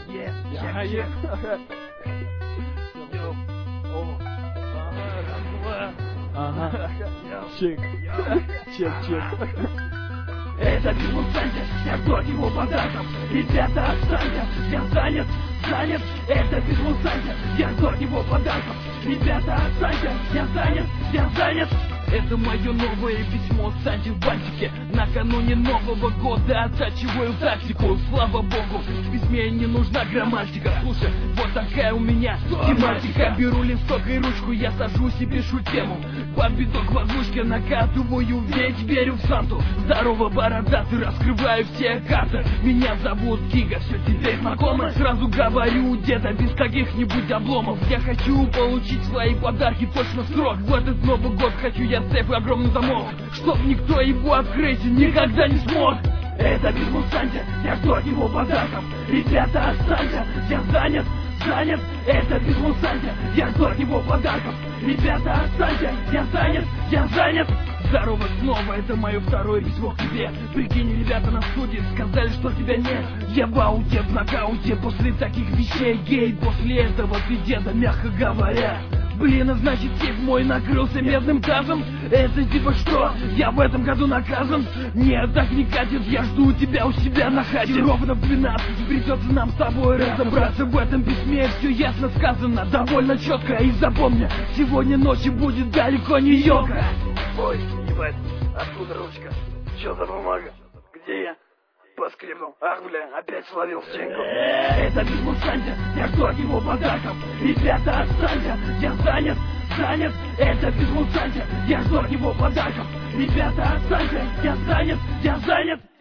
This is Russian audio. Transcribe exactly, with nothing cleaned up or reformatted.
Yes, Ага, чек, е- чек. Йоу. О. Ага, раз, два. Ага. Йоу. Чек. Йоу. Чек, чек. Это Бигл Санчес, я ждет его подарков. Ребята, отстаньте, я занят, занят. Это Бигл Санчес, я ждет его подарков. Ребята, отстаньте, я занят, я занят. Это мое новое письмо Санте в бантике. Накануне Нового года оттачиваю тактику. Слава богу, в письме не нужна грамматика. Слушай, вот такая у меня тематика. Беру листок и ручку, я сажусь и пишу тему. Под биток в озвучке накатываю, ведь верю в Санту. Здорово, бородатый, раскрываю все карты. Меня зовут Гига, все теперь знакомо. Сразу говорю, где-то без каких-нибудь обломов. Я хочу получить свои подарки точно в срок. В этот Новый год хочу я сейф и огромный замок, чтоб никто его открыть никогда не смог. Это Бигл Санте, я жду от него подарков. Ребята, отстаньте, я занят, занят. Это Бигл Санте, я жду от него подарков. Ребята, отстаньте, я занят, я занят. Здорово снова, это мое второе письмо к тебе. Прикинь, ребята на студии сказали, что тебя нет. Я в ауте, в нокауте после таких вещей. Гей, после этого ты деда, мягко говоря. Блин, а значит сейф мой накрылся медным тазом. Это типа что? Я в этом году наказан? Нет, так не катит, я жду тебя у себя на хате. Ровно в двенадцать придется нам с тобой разобраться. В этом письме все ясно сказано, довольно четко. И запомни, сегодня ночью будет далеко не елка. Ой, ебать, откуда ручка? Че за бумага? Где я? По скрипту. Ах, бля, опять словил стенку. Это Бигл Санте, я жду от него подарков. Ребята, отстаньте, я занят, занят. Это Бигл Санте, я жду от него подарков. Ребята, отстаньте, я занят, я занят.